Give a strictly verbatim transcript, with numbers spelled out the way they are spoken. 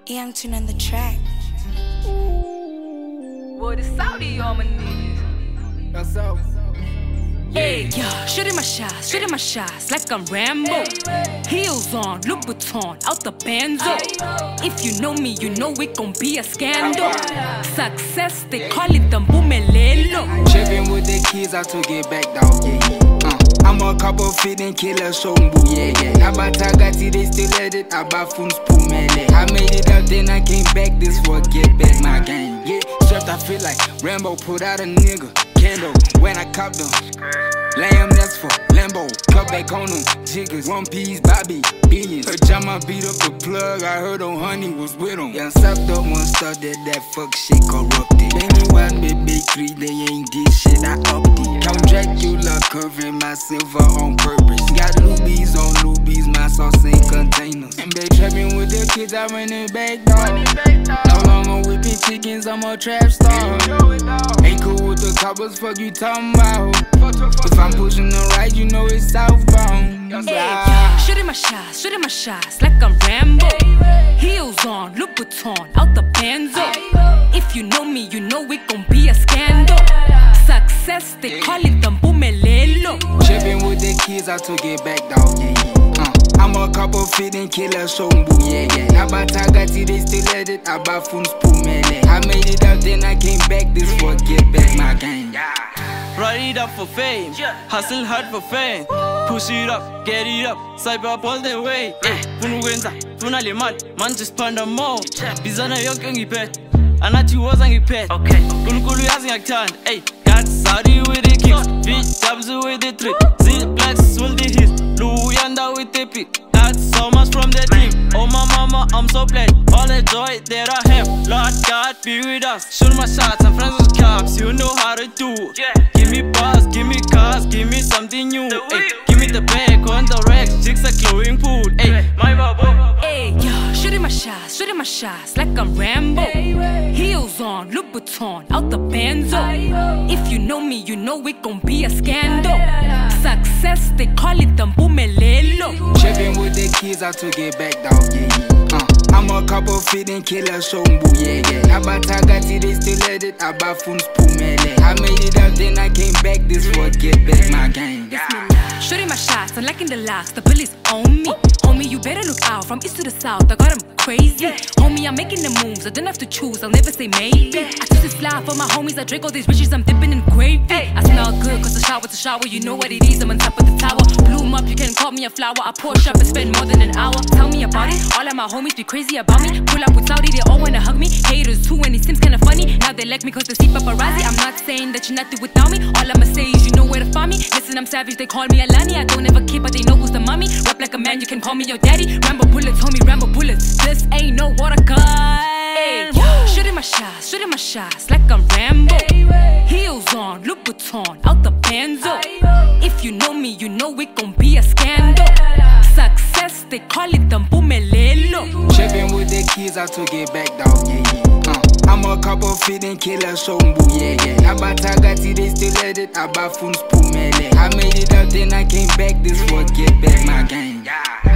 Young Tune on the track. Boy, the Saudi on my knees. That's up. Hey, yeah, shooting my shots, shooting my shots like I'm Rambo. Heels on, Louboutin, out the Benzo. If you know me, you know it gon' be a scandal. Success, they call it the Bumelelo. Trippin' with the kids, I took it back, dog, yeah, yeah. Uh, I'm a couple feeding killer, shombu, yeah, yeah. Abatagati, they still at it, Abafun Spumele. I made it up, then I came back, this for get back my game, yeah. Strapped, I feel like Rambo put out a nigga. Candle, when I cop them. Lamb, that's for Lambo. Cut back on them. Jiggers, One Piece, Bobby, billions. Her Jama beat up the plug. I heard on Honey was with him. Yeah, sucked up one star that that fuck shit corrupted. Baby, one baby three, they ain't did shit. I upped it. Count Dracula, curving my silver on purpose. Got Lubies on Lubies, my sauce in containers. And they trapping with the kids, I run it back, dog. No longer whipping chickens, I'm a trap star. Ain't cool with the coppers, fuck you talking about. If I'm pushing the right, you know it's southbound. Hey, yeah, shooting my shots, shooting my shots like I'm Rambo. Heels on, Louboutin, out the Benzo. If you know me, you know it gon' be a scandal. Success, they call it the Bumelelo. Trippin' with the kids, I took it back, dog, yeah, yeah. Uh, I'm a couple feeding killer, shombu, yeah, yeah. Abatagati, they still at it, Abafun Spumele. I made it up, then I came back, this for get back my game. Ride it up for fame, hustle hard for fame. Push it up, get it up, cyber up all the way. Funa ukwenza, funa le mali, manje siphanda more. Bizana yonke ngiphethe, anathi woza ngiphethe. Unkulunkulu yazi ngiyakuthanda, ey. Got Saudi with the kicks, bitch dubs with the trick. Z-Blacks with the hits, Luyanda with the pick. Got so much from the team, oh my mama, I'm so blessed. All the joy that I have, Lord God be with us. Shoot my shots, I'm friends with cops, you know how to do. Give me bars, give me cars, give me something new. Ay, give me the bag on the racks, chicks are glowing food. Ay, my babo. Hey, yeah, shooting my shots, shooting my shots like I'm Rambo. Heels on, Louboutin, out the Benzo. If you know me, you know it gon' be a scandal. Success, they call it the Bumelelo. Trippin' with the kids, I took it back, dog, yeah, yeah. Uh, I'm a couple feeding killer, shombu, yeah, yeah. Abatagati, they still at it, Abafun Spumele. I made it up, then I came back, this for get back my game. Shooting my shots, I'm liking the locks, the police on me. Homie, you better look out, from east to the south, I got them crazy. Homie, I'm making the moves, I don't have to choose, I'll never say maybe. I took this fly for my homies, I drink all these riches, I'm dipping in gravy. I smell good, cause the shower's a shower, you know what it is, I'm on top of the tower. Bloom up, you can call me a flower, I push up and spend more than an hour. Tell me about it, all of my homies be crazy about me. Pull up with Saudi, they all wanna hug me. Haters too, and it seems kinda funny. Now they like me cause they see paparazzi. I'm not saying that you're nothing without me, all I'ma say is you know where to find me. Listen, I'm savage, they call me Alani, I don't ever keep, but they know who's the mommy. Rap like a man, you can call me your daddy. Rambo bullets, homie, Rambo bullets. This ain't no water gun. Hey, yeah. Shooting my shots, shooting my shots like I'm Rambo. Heels on, Louboutin, out the Benzo. If you know me, you know it gon' be a scandal. Success, they call it the Bumelelo. Trippin' with the kids, I took it back, dog, yeah, yeah. Uh, I'm a couple feeding killer, shombu, yeah, yeah. Abatagati, they still at it, Abafun Spumele. I made it up, then I came back, this for get back my game.